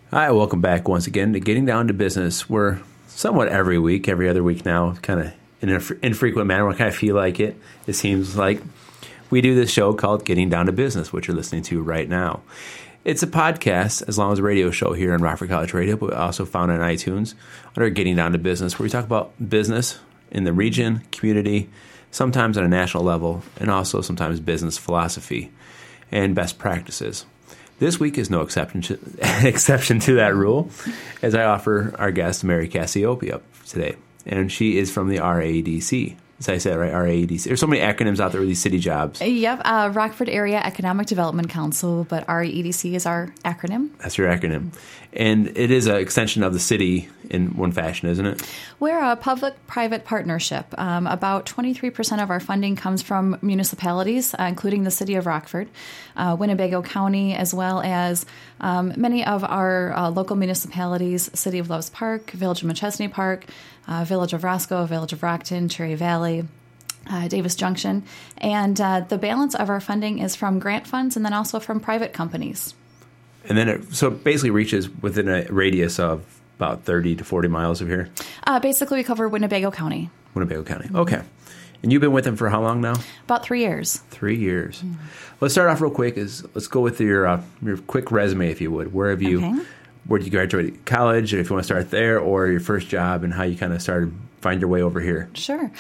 Hi, welcome back once again to Getting Down to Business. We're somewhat every other week now, kind of in an infrequent manner. We kind of feel like it. It seems like we do this show called Getting Down to Business, which you're listening to right now. It's a podcast as long as a radio show here on Rockford College Radio, but also found on iTunes under Getting Down to Business, where we talk about business in the region, community, sometimes on a national level, and also sometimes business philosophy and best practices. This week is no exception to that rule, as I offer our guest, Mary Cassiopeia, today. And she is from the RADC. As I said, right? RADC. There's so many acronyms out there with these city jobs. Yep. Rockford Area Economic Development Council, but RADC is our acronym. That's your acronym. And it is an extension of the city in one fashion, isn't it? We're a public-private partnership. About 23% of our funding comes from municipalities, including the city of Rockford, Winnebago County, as well as many of our local municipalities, City of Loves Park, Village of Machesney Park, Village of Roscoe, Village of Rockton, Cherry Valley, Davis Junction. And the balance of our funding is from grant funds and then also from private companies. And then it basically reaches within a radius of about 30 to 40 miles of here? Basically, we cover Winnebago County. Winnebago County. Okay. And you've been with them for how long now? About 3 years. 3 years. Let's start off real quick. Let's go with your quick resume, if you would. Where did you graduate college, if you want to start there, or your first job and how you kind of find your way over here? Sure.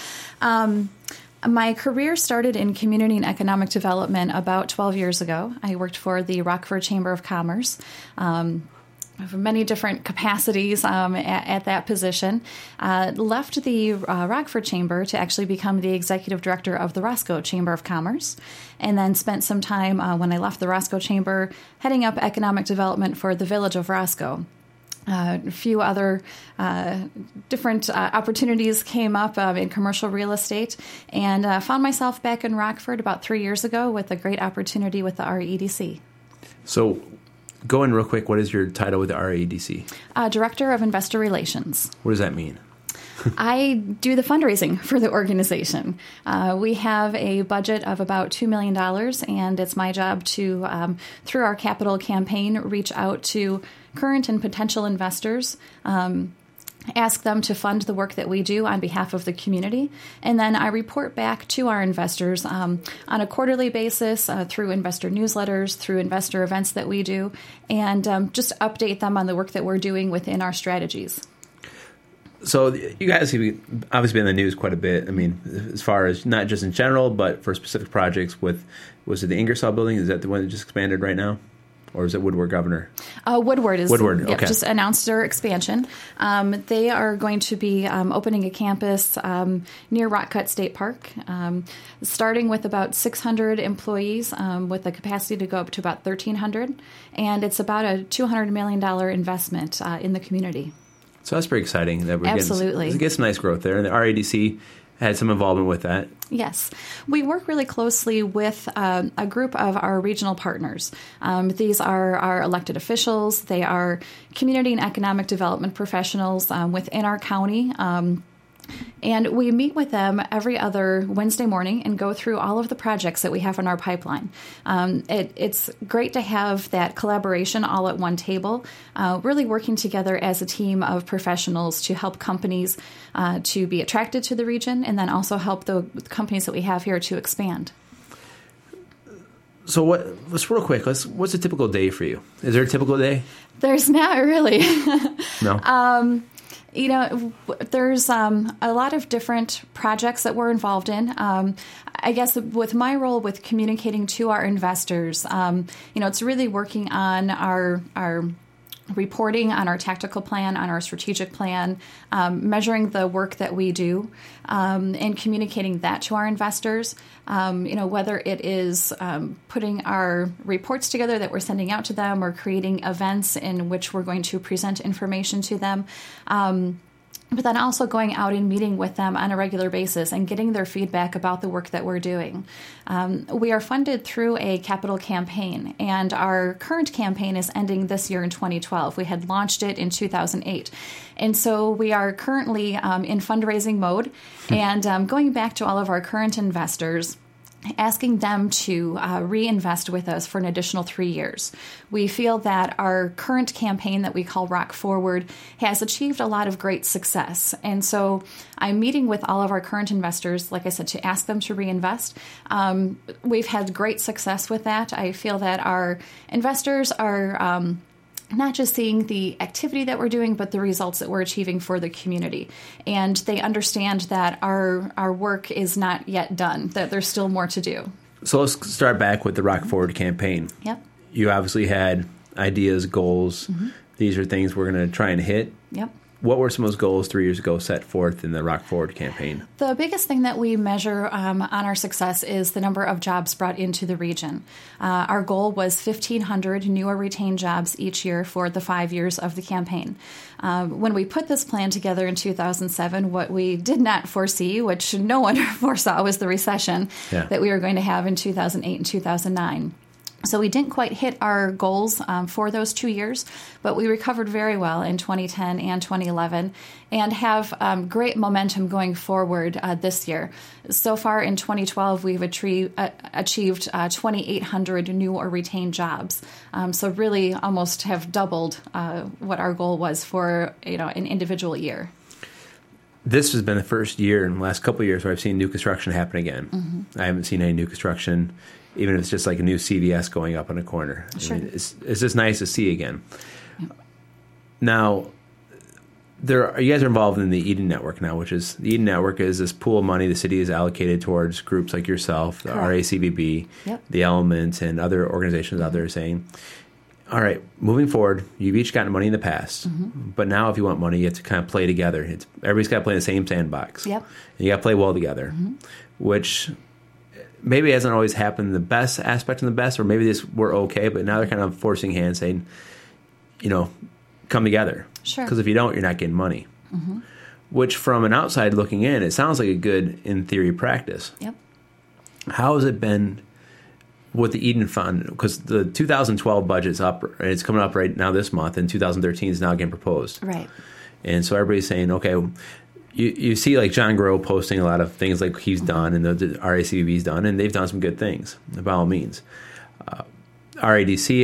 My career started in community and economic development about 12 years ago. I worked for the Rockford Chamber of Commerce for many different capacities at that position. Left the Rockford Chamber to actually become the executive director of the Roscoe Chamber of Commerce, and then spent some time when I left the Roscoe Chamber heading up economic development for the Village of Roscoe. A few other different opportunities came up in commercial real estate, and found myself back in Rockford about 3 years ago with a great opportunity with the RADC. So, going real quick, what is your title with the RADC? Director of Investor Relations. What does that mean? I do the fundraising for the organization. We have a budget of about $2 million, and it's my job to, through our capital campaign, reach out to current and potential investors, ask them to fund the work that we do on behalf of the community, and then I report back to our investors on a quarterly basis through investor newsletters, through investor events that we do, and just update them on the work that we're doing within our strategies. So you guys have obviously been in the news quite a bit. I mean, as far as not just in general, but for specific projects was it the Ingersoll building? Is that the one that just expanded right now? Or is it Woodward Governor? Woodward, okay. Just announced their expansion. They are going to be opening a campus near Rock Cut State Park, starting with about 600 employees with a capacity to go up to about 1,300. And it's about a $200 million investment in the community. So that's pretty exciting. That we're Absolutely. Getting some nice growth there. And the RADC had some involvement with that. Yes. We work really closely with a group of our regional partners. These are our elected officials. They are community and economic development professionals within our county. And we meet with them every other Wednesday morning and go through all of the projects that we have in our pipeline. It's great to have that collaboration all at one table, really working together as a team of professionals to help companies to be attracted to the region, and then also help the companies that we have here to expand. So let's real quick, what's a typical day for you? Is there a typical day? There's not really. No? There's a lot of different projects that we're involved in. I guess with my role with communicating to our investors, it's really working on our reporting on our tactical plan, on our strategic plan, measuring the work that we do, and communicating that to our investors. Whether it is putting our reports together that we're sending out to them, or creating events in which we're going to present information to them. But then also going out and meeting with them on a regular basis and getting their feedback about the work that we're doing. We are funded through a capital campaign, and our current campaign is ending this year in 2012. We had launched it in 2008. And so we are currently in fundraising mode and going back to all of our current investors asking them to reinvest with us for an additional 3 years. We feel that our current campaign that we call Rock Forward has achieved a lot of great success. And so I'm meeting with all of our current investors, like I said, to ask them to reinvest. We've had great success with that. I feel that our investors are not just seeing the activity that we're doing, but the results that we're achieving for the community. And they understand that our work is not yet done, that there's still more to do. So let's start back with the Rock Forward campaign. Yep. You obviously had ideas, goals. These are things we're going to try and hit. Yep. What were some of those goals 3 years ago set forth in the Rock Forward campaign? The biggest thing that we measure on our success is the number of jobs brought into the region. Our goal was 1,500 new or retained jobs each year for the 5 years of the campaign. When we put this plan together in 2007, what we did not foresee, which no one foresaw, was the recession that we were going to have in 2008 and 2009. So we didn't quite hit our goals for those 2 years, but we recovered very well in 2010 and 2011 and have great momentum going forward this year. So far in 2012, we've achieved 2,800 new or retained jobs. So really almost have doubled what our goal was for an individual year. This has been the first year in the last couple of years where I've seen new construction happen again. I haven't seen any new construction, even if it's just like a new CVS going up on a corner. Sure. I mean, it's just nice to see again. Yep. Now, you guys are involved in the Eden Network now, which is, the Eden Network is this pool of money the city has allocated towards groups like yourself, the RACVB, the Element, and other organizations out there saying, all right, moving forward, you've each gotten money in the past, but now if you want money, you have to kind of play together. Everybody's got to play in the same sandbox. Yep. And you got to play well together, which maybe hasn't always happened the best aspect of the best, or maybe we're okay, but now they're kind of forcing hands saying, come together. Sure. Because if you don't, you're not getting money. Which from an outside looking in, it sounds like a good, in theory, practice. Yep. How has it been with the Eden Fund? Because the 2012 budget's up, and it's coming up right now this month, and 2013 is now getting proposed. Right. And so everybody's saying, okay, you see like John Groh posting a lot of things like he's done and the RACVB's done, and they've done some good things by all means. RADC,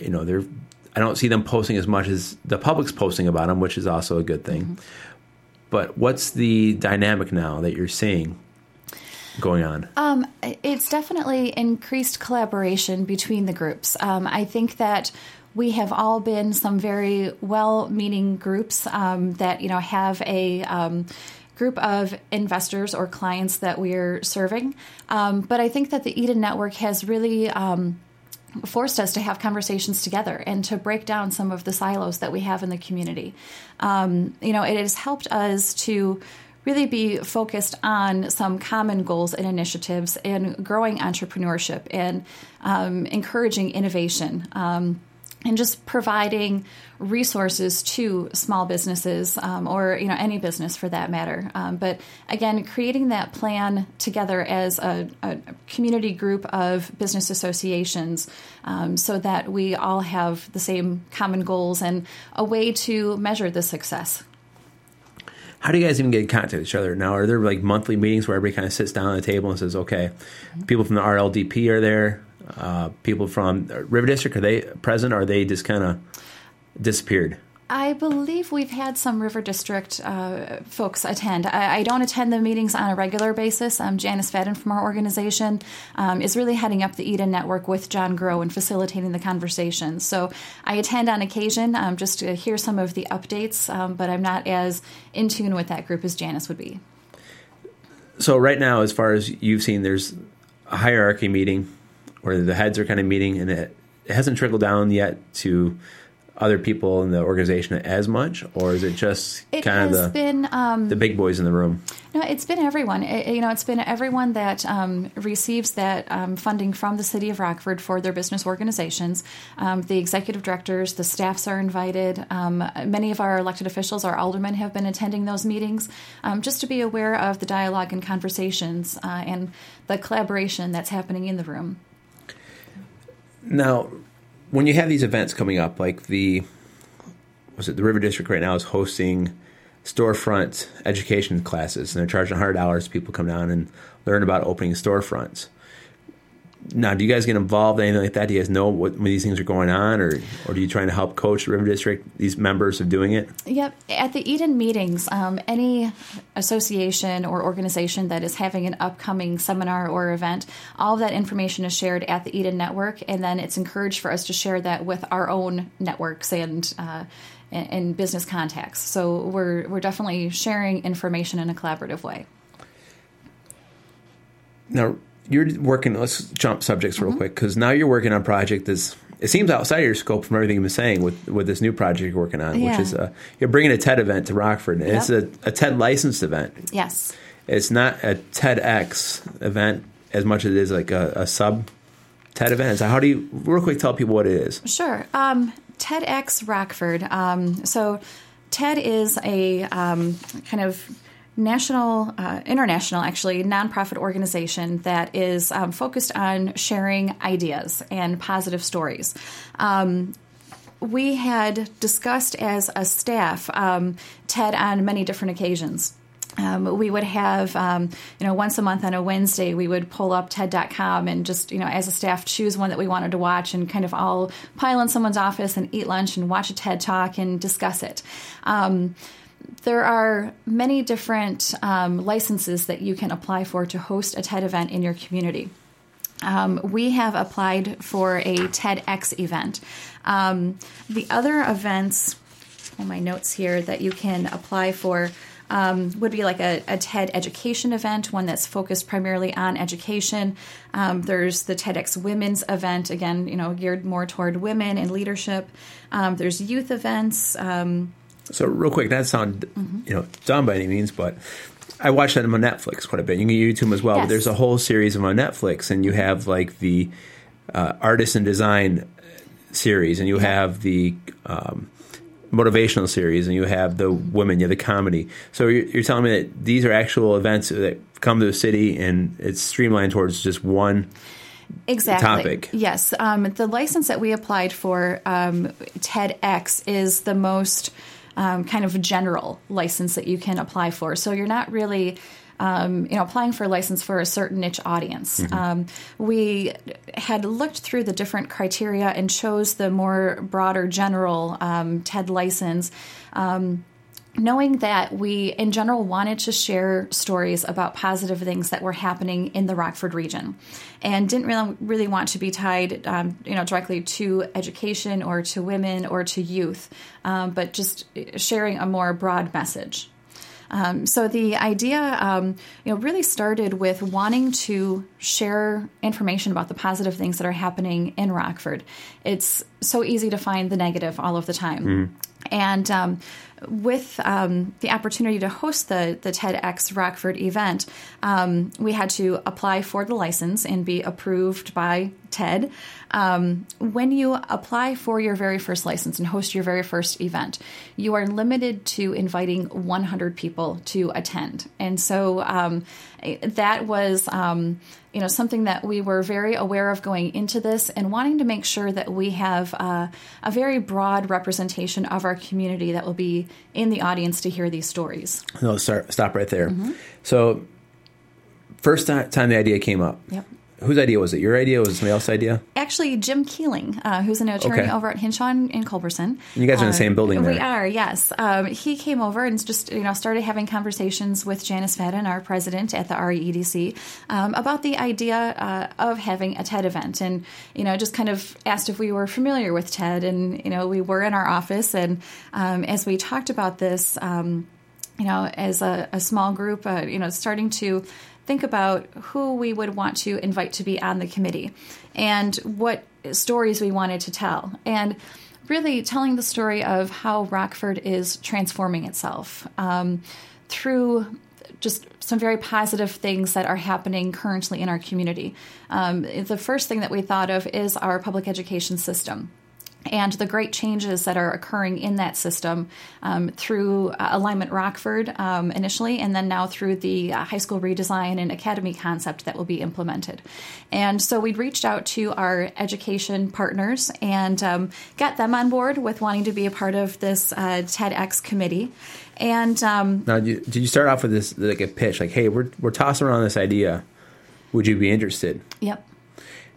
I don't see them posting as much as the public's posting about them, which is also a good thing. But what's the dynamic now that you're seeing going on? It's definitely increased collaboration between the groups. I think that we have all been some very well-meaning groups that have a group of investors or clients that we're serving. But I think that the Eden Network has really forced us to have conversations together and to break down some of the silos that we have in the community. It has helped us to really be focused on some common goals and initiatives and growing entrepreneurship and encouraging innovation. And just providing resources to small businesses or any business for that matter. But again, creating that plan together as a community group of business associations so that we all have the same common goals and a way to measure the success. How do you guys even get in contact with each other now? Are there like monthly meetings where everybody kind of sits down at the table and says, okay, people from the RLDP are there? People from River District, are they present, or are they just kind of disappeared? I believe we've had some River District folks attend. I don't attend the meetings on a regular basis. Janice Fadden from our organization is really heading up the Eden Network with John Groh and facilitating the conversations. So I attend on occasion just to hear some of the updates, but I'm not as in tune with that group as Janice would be. So right now, as far as you've seen, there's a hierarchy meeting where the heads are kind of meeting, and it hasn't trickled down yet to other people in the organization as much, or is it just the big boys in the room? No, it's been everyone. It's been everyone that receives that funding from the city of Rockford for their business organizations. The executive directors, the staffs are invited. Many of our elected officials, our aldermen, have been attending those meetings just to be aware of the dialogue and conversations and the collaboration that's happening in the room. Now, when you have these events coming up, like the River District right now is hosting storefront education classes, and they're charging $100. People come down and learn about opening storefronts. Now, do you guys get involved in anything like that? Do you guys know when these things are going on, or are you trying to help coach the River District, these members of doing it? Yep. At the Eden meetings, any association or organization that is having an upcoming seminar or event, all of that information is shared at the Eden Network, and then it's encouraged for us to share that with our own networks and business contacts. So we're definitely sharing information in a collaborative way. Now, you're working, let's jump subjects real quick, because now you're working on a project that's, it seems outside of your scope from everything you've been saying with this new project you're working on, which is you're bringing a TED event to Rockford. And it's a TED licensed event. Yes. It's not a TEDx event as much as it is like a sub TED event. So how do you, real quick, tell people what it is? Sure. TEDx Rockford. So TED is a kind of international, actually, nonprofit organization that is focused on sharing ideas and positive stories. We had discussed as a staff TED on many different occasions. We would have, once a month on a Wednesday, we would pull up TED.com and just, as a staff, choose one that we wanted to watch and kind of all pile in someone's office and eat lunch and watch a TED Talk and discuss it. There are many different licenses that you can apply for to host a TED event in your community. We have applied for a TEDx event. The other events, on my notes here, that you can apply for would be like a TED education event, one that's focused primarily on education. There's the TEDx Women's event, again, geared more toward women and leadership. There's youth events. So real quick, that sounds, done by any means, but I watch that on Netflix quite a bit. You can get YouTube as well, yes. But there's a whole series of them on Netflix, and you have like the artist and design series, and you have the motivational series, and you have the women, you have the comedy. So you're telling me that these are actual events that come to the city, and it's streamlined towards just one exactly. topic. Yes. The license that we applied for, TEDx, is the most kind of general license that you can apply for. So you're not really applying for a license for a certain niche audience. We had looked through the different criteria and chose the more broader general TED license, knowing that we, in general, wanted to share stories about positive things that were happening in the Rockford region, and didn't really want to be tied, directly to education or to women or to youth, but just sharing a more broad message. So the idea, really started with wanting to share information about the positive things that are happening in Rockford. It's so easy to find the negative all of the time. And with the opportunity to host the TEDx Rockford event, we had to apply for the license and be approved by TED. When you apply for your very first license and host your very first event, you are limited to inviting 100 people to attend. And so that was something that we were very aware of going into this, and wanting to make sure that we have a very broad representation of our community that will be in the audience to hear these stories. No, stop right there. So first time the idea came up. Yep. Whose idea was it? Your idea? Was it somebody else's idea? Actually, Jim Keeling, who's an attorney over at Hinshaw in Culberson. You guys are in the same building there. We are, yes. He came over and just started having conversations with Janice Fadden, our president at the REEDC, about the idea of having a TED event, and just kind of asked if we were familiar with TED, and we were in our office, and as we talked about this, as a small group, starting to think about who we would want to invite to be on the committee and what stories we wanted to tell, and really telling the story of how Rockford is transforming itself through just some very positive things that are happening currently in our community. The first thing that we thought of is our public education system, and the great changes that are occurring in that system through Alignment Rockford initially, and then now through the high school redesign and academy concept that will be implemented. And so we'd reached out to our education partners and got them on board with wanting to be a part of this TEDx committee. And now, did you start off with this like a pitch, like, "Hey, we're tossing around this idea. Would you be interested?" Yep.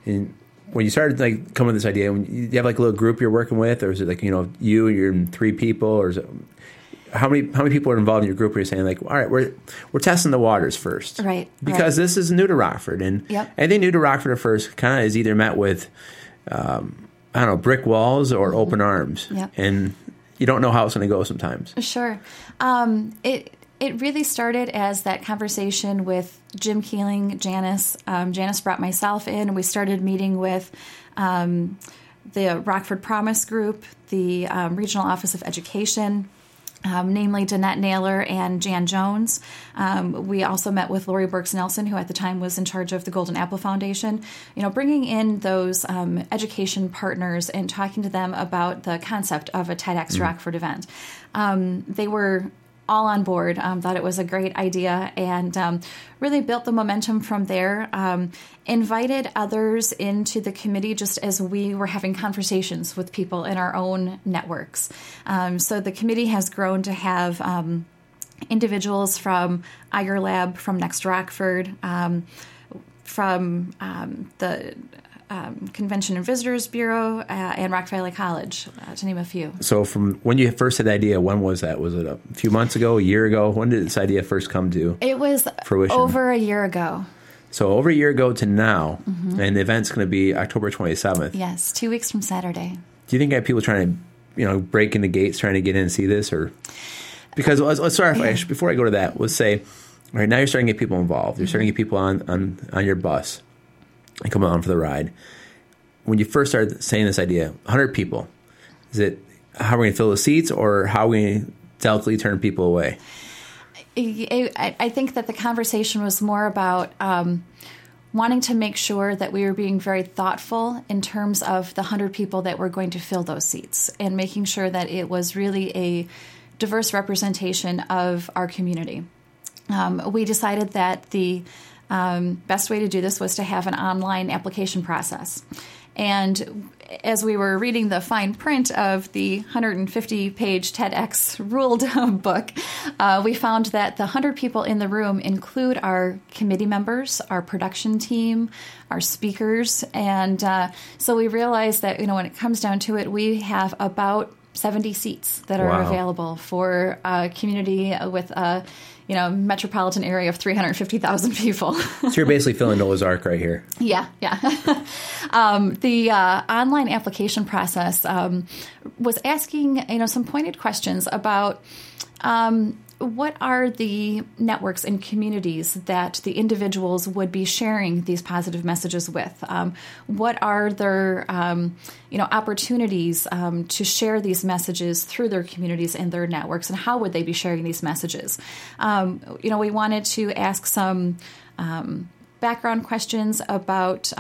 And when you started like coming with this idea, when you have like a little group you're working with, or is it like, you and you're 3 people, or is it, how many people are involved in your group where you're saying like, all right, we're testing the waters first. Right. Because this is new to Rockford, and anything new to Rockford at first kind of is either met with, brick walls or open arms. Yep. And you don't know how it's going to go sometimes. Sure. It really started as that conversation with Jim Keeling, Janice. Janice brought myself in, and we started meeting with the Rockford Promise Group, the Regional Office of Education, namely Danette Naylor and Jan Jones. We also met with Lori Burks Nelson, who at the time was in charge of the Golden Apple Foundation, bringing in those education partners and talking to them about the concept of a TEDx Rockford event. They were all on board, thought it was a great idea, and really built the momentum from there. Invited others into the committee just as we were having conversations with people in our own networks. So the committee has grown to have individuals from Iger Lab, from Next Rockford, from the Convention and Visitors Bureau, and Rock Valley College, to name a few. So from when you first had the idea, when was that? Was it a few months ago, a year ago? When did this idea first come to It was fruition? Over a year ago. So over a year ago to now, and the event's going to be October 27th. Yes, 2 weeks from Saturday. Do you think you have people trying to, break in the gates, trying to get in and see this? Or because let's start off, before I go to that, let's say, all right, now you're starting to get people involved. You're starting to get people on your bus and come on for the ride. When you first started saying this idea, 100 people, is it how are we going to fill the seats, or how are we going to delicately turn people away? I think that the conversation was more about wanting to make sure that we were being very thoughtful in terms of the 100 people that were going to fill those seats, and making sure that it was really a diverse representation of our community. We decided that the best way to do this was to have an online application process. And as we were reading the fine print of the 150-page TEDx ruled book, we found that the 100 people in the room include our committee members, our production team, our speakers. And so we realized that, when it comes down to it, we have about 70 seats that are available for a community with a metropolitan area of 350,000 people. So you're basically filling Noah's Ark right here. Yeah. The online application process was asking, some pointed questions about what are the networks and communities that the individuals would be sharing these positive messages with? What are their, opportunities to share these messages through their communities and their networks, and how would they be sharing these messages? We wanted to ask some background questions about,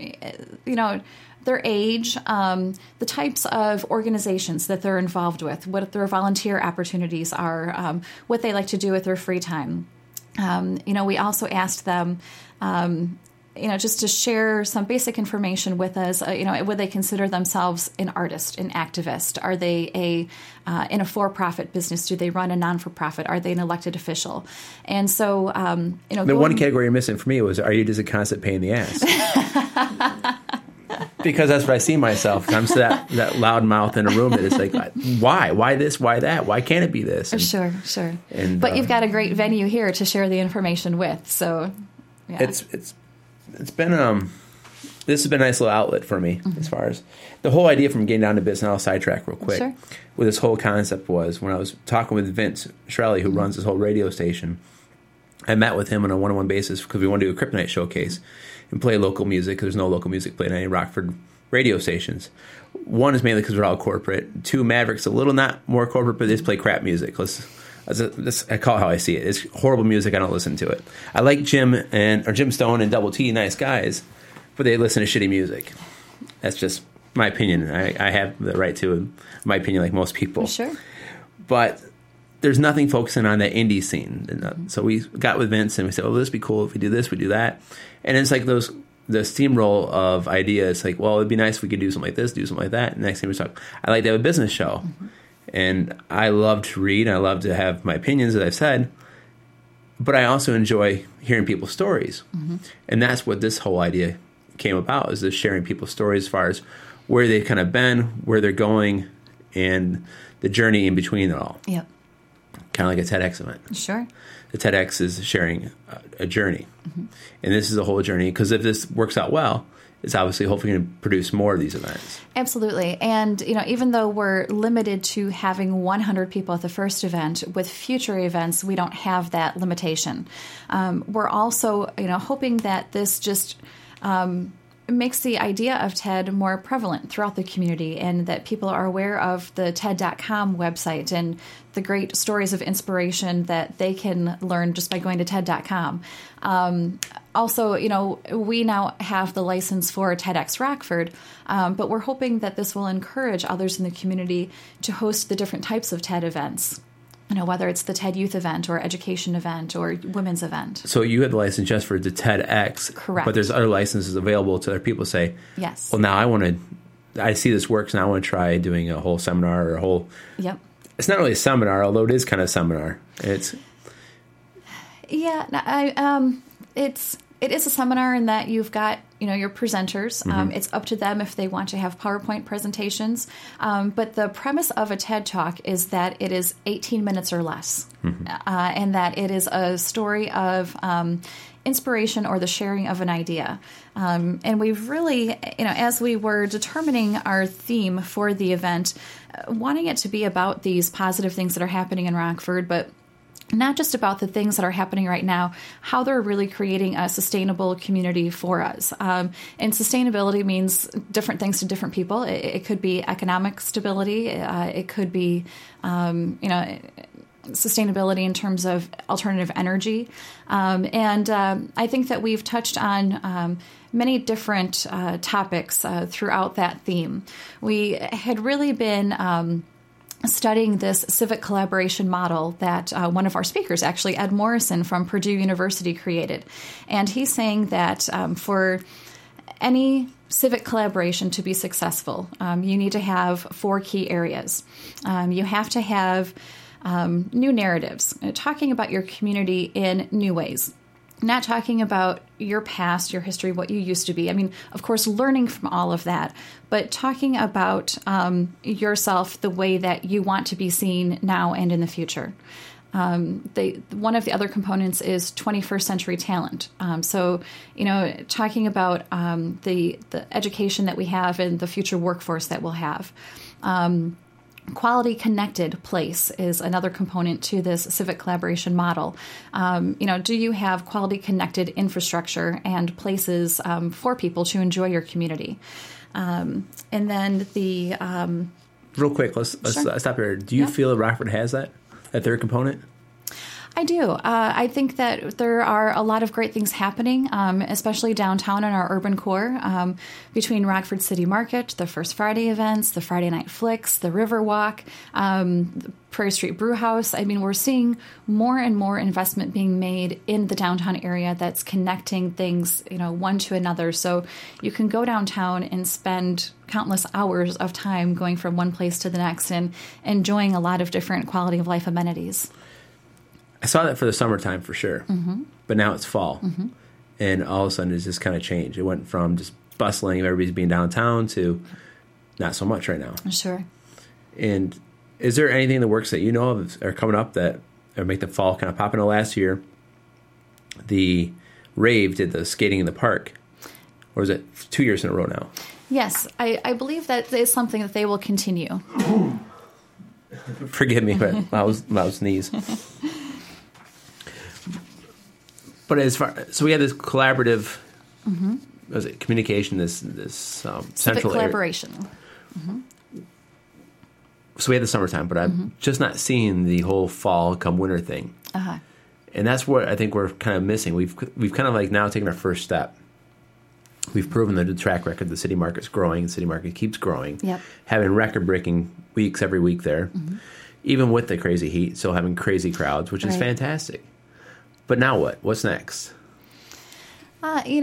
their age, the types of organizations that they're involved with, what their volunteer opportunities are, what they like to do with their free time. We also asked them, just to share some basic information with us. Would they consider themselves an artist, an activist? Are they in a for-profit business? Do they run a non-for-profit? Are they an elected official? And so, the one category you're missing for me was, are you just a constant pain in the ass? Because that's what I see myself. I'm that loud mouth in a room that is like, why? Why this? Why that? Why can't it be this? And, sure. But you've got a great venue here to share the information with. So, yeah. It's been this has been a nice little outlet for me as far as the whole idea from getting down to business. I'll sidetrack real quick. Sure. What this whole concept was, when I was talking with Vince Shirelli, who runs this whole radio station, I met with him on a one-on-one basis because we want to do a Kryptonite showcase and play local music, because there's no local music played on any Rockford radio stations. One is mainly because we're all corporate. Two, Maverick's a little not more corporate, but they just play crap music. I call it how I see it. It's horrible music. I don't listen to it. I like Jim Stone and Double T, nice guys, but they listen to shitty music. That's just my opinion. I have the right to my opinion, like most people. Sure. But there's nothing focusing on that indie scene. And, so we got with Vince and we said, this would be cool if we do this, we do that. And it's like the steamroll of ideas. Like, well, it'd be nice if we could do something like this, do something like that. And next thing we talk, I like to have a business show. Mm-hmm. And I love to read. I love to have my opinions, as I've said. But I also enjoy hearing people's stories. Mm-hmm. And that's what this whole idea came about is just sharing people's stories as far as where they've kind of been, where they're going, and the journey in between it all. Yep. Kind of like a TEDx event. Sure. The TEDx is sharing a journey. And this is a whole journey, because if this works out well, it's obviously hopefully going to produce more of these events. Absolutely. And, even though we're limited to having 100 people at the first event, with future events, we don't have that limitation. We're also, hoping that this just makes the idea of TED more prevalent throughout the community, and that people are aware of the TED.com website and the great stories of inspiration that they can learn just by going to TED.com. Also, we now have the license for TEDx Rockford, but we're hoping that this will encourage others in the community to host the different types of TED events. Whether it's the TED Youth event or education event or women's event. So you had the license just for the TEDx. Correct. But there's other licenses available to other people. Say, yes. Well, now I see this works, and I want to try doing a whole seminar or a whole. Yep. It's not really a seminar, although it is kind of a seminar. It is a seminar in that you've got, your presenters. It's up to them if they want to have PowerPoint presentations. But the premise of a TED Talk is that it is 18 minutes or less, and that it is a story of inspiration or the sharing of an idea. And we've really, as we were determining our theme for the event, wanting it to be about these positive things that are happening in Rockford, but not just about the things that are happening right now, how they're really creating a sustainable community for us. And sustainability means different things to different people. It could be economic stability. It could be, sustainability in terms of alternative energy. And I think that we've touched on many different topics throughout that theme. We had really been studying this civic collaboration model that one of our speakers, actually Ed Morrison from Purdue University, created. And he's saying that for any civic collaboration to be successful, you need to have 4 key areas. You have to have new narratives, talking about your community in new ways. Not talking about your past, your history, what you used to be. I mean, of course, learning from all of that, but talking about yourself the way that you want to be seen now and in the future. One of the other components is 21st century talent. So, talking about the education that we have and the future workforce that we'll have. Quality connected place is another component to this civic collaboration model. Do you have quality connected infrastructure and places for people to enjoy your community? And then the... Real quick, let's stop here. Do you feel that Rockford has that third component? I do. I think that there are a lot of great things happening, especially downtown in our urban core, between Rockford City Market, the First Friday events, the Friday Night Flicks, the Riverwalk, the Prairie Street Brew House. I mean, we're seeing more and more investment being made in the downtown area that's connecting things, one to another. So you can go downtown and spend countless hours of time going from one place to the next and enjoying a lot of different quality of life amenities. I saw that for the summertime for sure, but now it's fall, and all of a sudden it's just kind of changed. It went from just bustling, everybody's being downtown, to not so much right now. Sure. And is there anything in the works that you know of are coming up that or make the fall kind of pop? In last year, the Rave did the skating in the park, or is it 2 years in a row now? Yes, I believe that is something that they will continue. Forgive me, but loud sneeze. But so we had this collaborative, was it communication? This central collaboration. So we had the summertime, but I'm just not seeing the whole fall come winter thing, and that's what I think we're kind of missing. We've kind of like now taken our first step. We've proven that the track record, the city market's growing. The city market keeps growing. Yep. Having record-breaking weeks every week there, even with the crazy heat, still having crazy crowds, which is fantastic. But now what? What's next?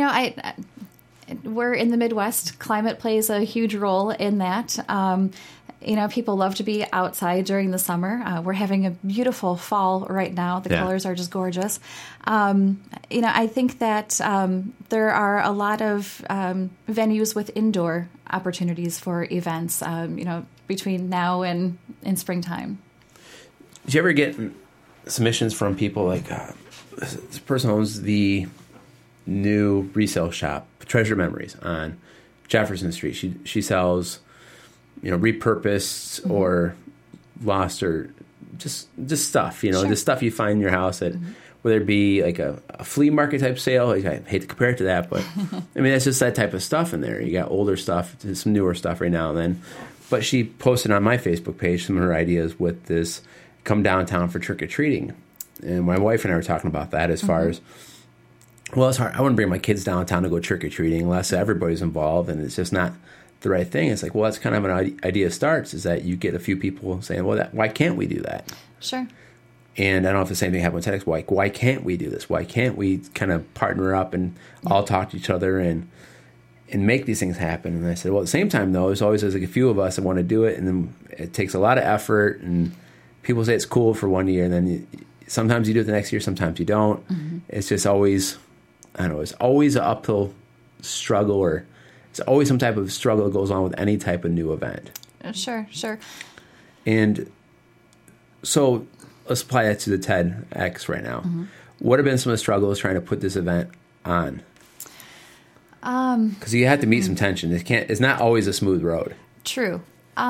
We're in the Midwest. Climate plays a huge role in that. People love to be outside during the summer. We're having a beautiful fall right now. The colors are just gorgeous. I think that there are a lot of venues with indoor opportunities for events, between now and in springtime. Did you ever get submissions from people like, this person owns the new resale shop, Treasure Memories, on Jefferson Street. She sells, repurposed or lost or just stuff, the stuff you find in your house that, whether it be like a flea market type sale, like I hate to compare it to that, but that's just that type of stuff in there. You got older stuff, some newer stuff right now and then. But she posted on my Facebook page some of her ideas with this come downtown for trick-or-treating. And my wife and I were talking about that as far as, it's hard. I wouldn't bring my kids downtown to go trick-or-treating unless everybody's involved and it's just not the right thing. It's like, that's kind of an idea starts, is that you get a few people saying, why can't we do that? Sure. And I don't know if the same thing happened with TEDx. Why can't we do this? Why can't we kind of partner up and all talk to each other and make these things happen? And I said, at the same time, though, there's always like a few of us that want to do it, and then it takes a lot of effort, and people say it's cool for 1 year, and then sometimes you do it the next year, sometimes you don't. It's just always, it's always an uphill struggle, or it's always some type of struggle that goes on with any type of new event. Sure. And so let's apply that to the TEDx right now. What have been some of the struggles trying to put this event on? Because you have to meet some tension. It's not always a smooth road. True.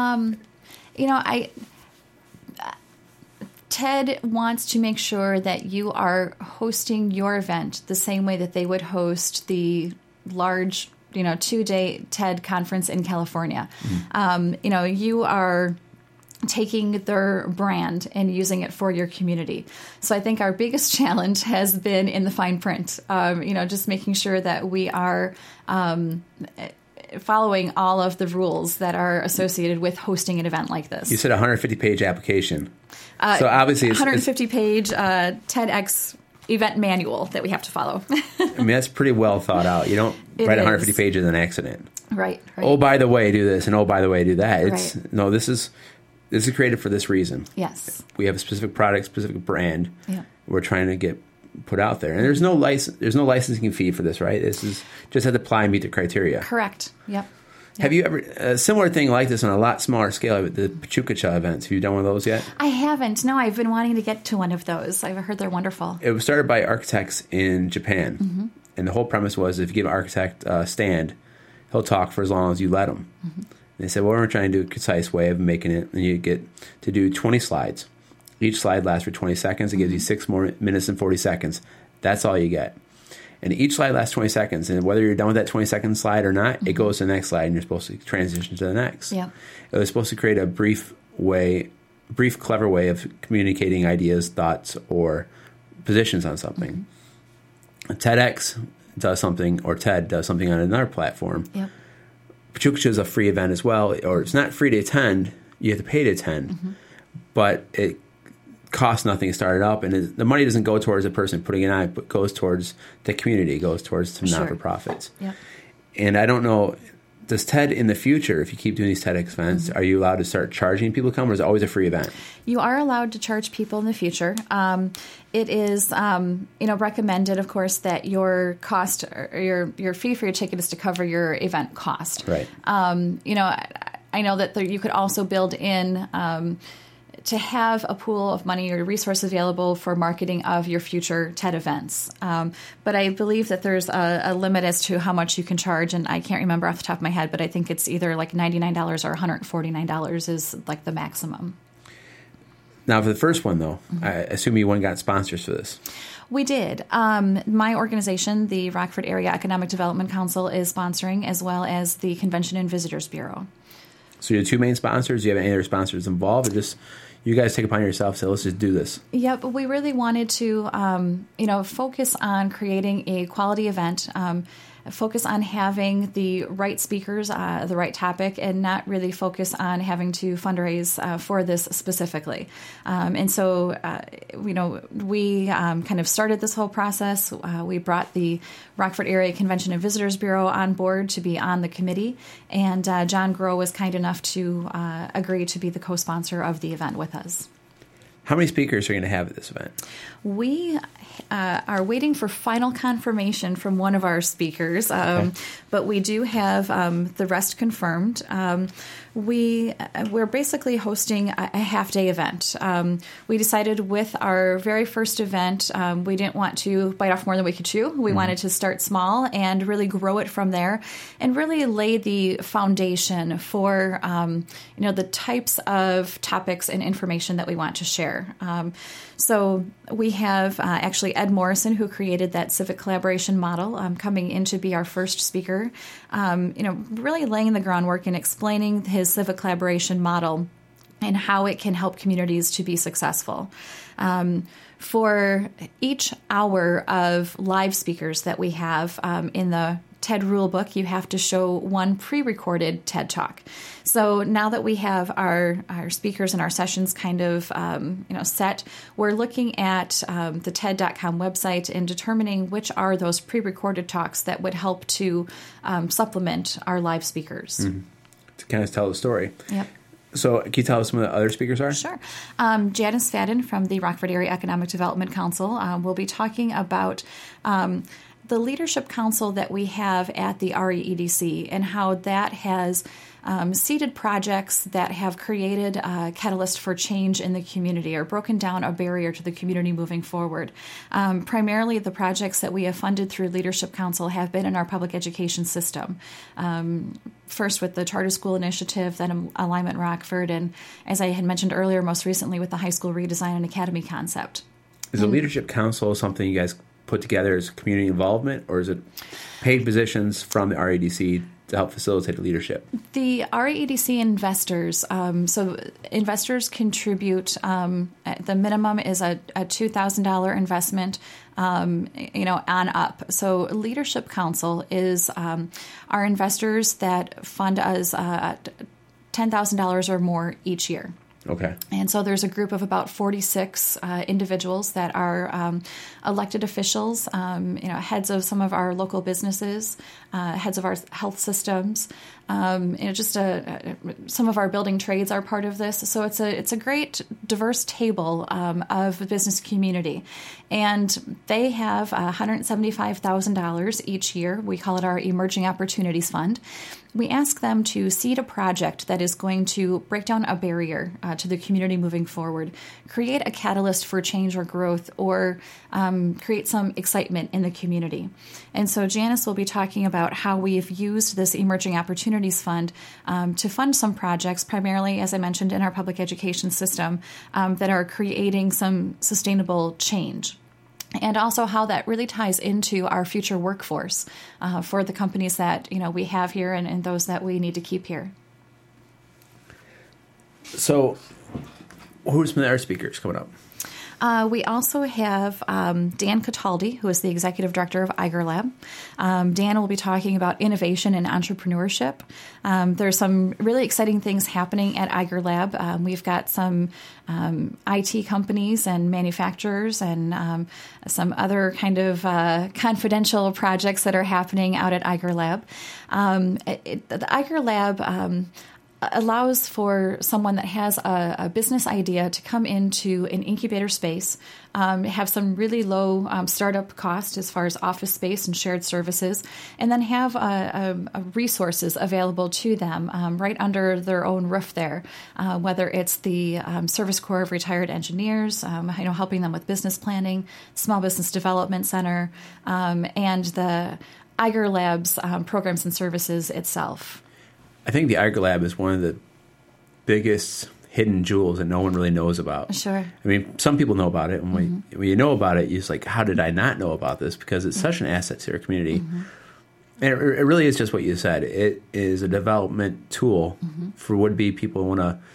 TED wants to make sure that you are hosting your event the same way that they would host the large, 2-day TED conference in California. You are taking their brand and using it for your community. So I think our biggest challenge has been in the fine print, just making sure that we are following all of the rules that are associated with hosting an event like this. You said 150-page application. So obviously it's 150-page TEDx event manual that we have to follow. That's pretty well thought out. You don't write 150 pages in an accident. Right. Oh, by the way, do this, and oh, by the way, do that. Right. No, this is created for this reason. Yes. We have a specific product, specific brand. Yeah. We're trying to get put out there, and there's no licensing fee for this, right? This is just have to apply and meet the criteria. Correct. Yep. Have you ever a similar thing like this on a lot smaller scale? The Pachuca events. Have you done one of those yet? I haven't. No, I've been wanting to get to one of those. I've heard they're wonderful. It was started by architects in Japan, and the whole premise was if you give an architect a stand, he'll talk for as long as you let him. And they said, we're trying to do a concise way of making it, and you get to do 20 slides. Each slide lasts for 20 seconds. It gives you 6 more minutes and 40 seconds. That's all you get. And each slide lasts 20 seconds. And whether you're done with that 20-second slide or not, it goes to the next slide, and you're supposed to transition to the next. Yeah. It was supposed to create a brief, clever way of communicating ideas, thoughts, or positions on something. TEDx does something, or TED does something on another platform. Yep. Pachuca is a free event as well, or it's not free to attend. You have to pay to attend, but it costs nothing to start it up, and the money doesn't go towards the person putting it on, but goes towards the community, goes towards some not-for-profits. Yep. And I don't know, does TED in the future, if you keep doing these TEDx events, are you allowed to start charging people to come, or is it always a free event? You are allowed to charge people in the future. It is, recommended, of course, that your cost or your fee for your ticket is to cover your event cost. Right. I know that you could also build in to have a pool of money or resources available for marketing of your future TED events. But I believe that there's a limit as to how much you can charge, and I can't remember off the top of my head, but I think it's either like $99 or $149 is like the maximum. Now, for the first one, though, I assume you got sponsors for this. We did. My organization, the Rockford Area Economic Development Council, is sponsoring, as well as the Convention and Visitors Bureau. So you have two main sponsors. Do you have any other sponsors involved, or just you guys take upon yourself, say, let's just do this? Yep, we really wanted to, focus on creating a quality event, focus on having the right speakers, the right topic, and not really focus on having to fundraise for this specifically. We kind of started this whole process. We brought the Rockford Area Convention and Visitors Bureau on board to be on the committee, and John Groh was kind enough to agree to be the co-sponsor of the event with us. How many speakers are you going to have at this event? We are waiting for final confirmation from one of our speakers, but we do have the rest confirmed. We're basically hosting a half-day event. We decided with our very first event, we didn't want to bite off more than we could chew. We wanted to start small and really grow it from there, and really lay the foundation for the types of topics and information that we want to share. So we have actually Ed Morrison, who created that civic collaboration model, coming in to be our first speaker, really laying the groundwork and explaining his civic collaboration model and how it can help communities to be successful. For each hour of live speakers that we have in the TED rulebook, you have to show one pre-recorded TED Talk. So now that we have our speakers and our sessions kind of set, we're looking at the TED.com website and determining which are those pre-recorded talks that would help to supplement our live speakers. To kind of tell the story. Yep. So can you tell us some of the other speakers are? Sure. Janice Fadden from the Rockford Area Economic Development Council will be talking about the leadership council that we have at the REEDC and how that has seeded projects that have created a catalyst for change in the community or broken down a barrier to the community moving forward. Primarily, the projects that we have funded through Leadership Council have been in our public education system. First with the Charter School Initiative, then Alignment Rockford, and as I had mentioned earlier, most recently with the High School Redesign and Academy concept. Is the Leadership Council something you guys put together as community involvement, or is it paid positions from the REDC to help facilitate leadership? The REDC investors, so investors contribute, the minimum is a $2,000 investment, on up. So Leadership Council is our investors that fund us $10,000 or more each year. Okay. And so there's a group of about 46 individuals that are elected officials, heads of some of our local businesses, heads of our health systems, some of our building trades are part of this. So it's a great diverse table of the business community, and they have $175,000 each year. We call it our Emerging Opportunities Fund. We ask them to seed a project that is going to break down a barrier to the community moving forward, create a catalyst for change or growth, or create some excitement in the community. And so Janice will be talking about how we've used this Emerging Opportunities Fund to fund some projects, primarily, as I mentioned, in our public education system, that are creating some sustainable change. And also how that really ties into our future workforce for the companies that we have here and those that we need to keep here. So, who's some of our speakers coming up? We also have Dan Cataldi, who is the executive director of Eiger Lab. Dan will be talking about innovation and entrepreneurship. There's some really exciting things happening at Eiger Lab. We've got some IT companies and manufacturers and some other kind of confidential projects that are happening out at Eiger Lab. The Eiger Lab allows for someone that has a business idea to come into an incubator space, have some really low startup cost as far as office space and shared services, and then have resources available to them right under their own roof there, whether it's the Service Corps of Retired Engineers, helping them with business planning, Small Business Development Center, and the Eiger Labs programs and services itself. I think the Eiger Lab is one of the biggest hidden jewels that no one really knows about. Sure. I mean, some people know about it. And when you know about it, you're just like, how did I not know about this? Because it's such an asset to our community. And it really is just what you said. It is a development tool for would-be people who want to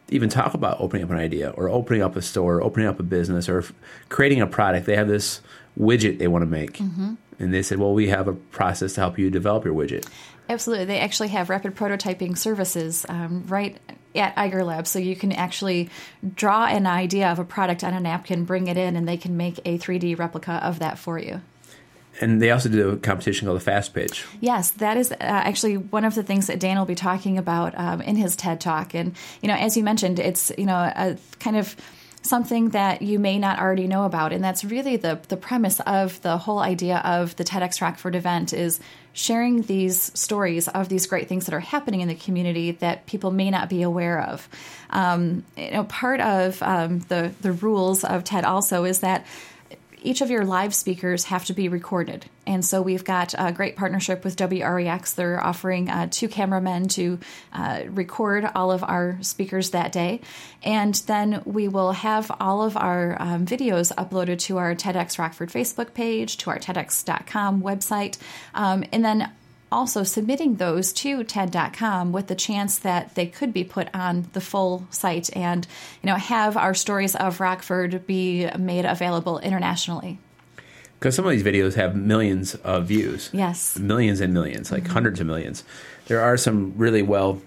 even talk about opening up an idea or opening up a store, or opening up a business, or creating a product. They have this widget they want to make. And they said, well, we have a process to help you develop your widget. Absolutely. They actually have rapid prototyping services right at Eiger Lab. So you can actually draw an idea of a product on a napkin, bring it in, and they can make a 3D replica of that for you. And they also do a competition called the Fast Pitch. Yes, that is actually one of the things that Dan will be talking about in his TED Talk. And, as you mentioned, it's, a kind of something that you may not already know about. And that's really the premise of the whole idea of the TEDx Rockford event, is sharing these stories of these great things that are happening in the community that people may not be aware of. Part of the rules of TED also is that each of your live speakers have to be recorded. And so we've got a great partnership with WREX. They're offering 2 cameramen to record all of our speakers that day. And then we will have all of our videos uploaded to our TEDx Rockford Facebook page, to our TEDx.com website, and then also submitting those to TED.com with the chance that they could be put on the full site and, have our stories of Rockford be made available internationally. Because some of these videos have millions of views. Yes. Millions and millions, like hundreds of millions. There are some really viral,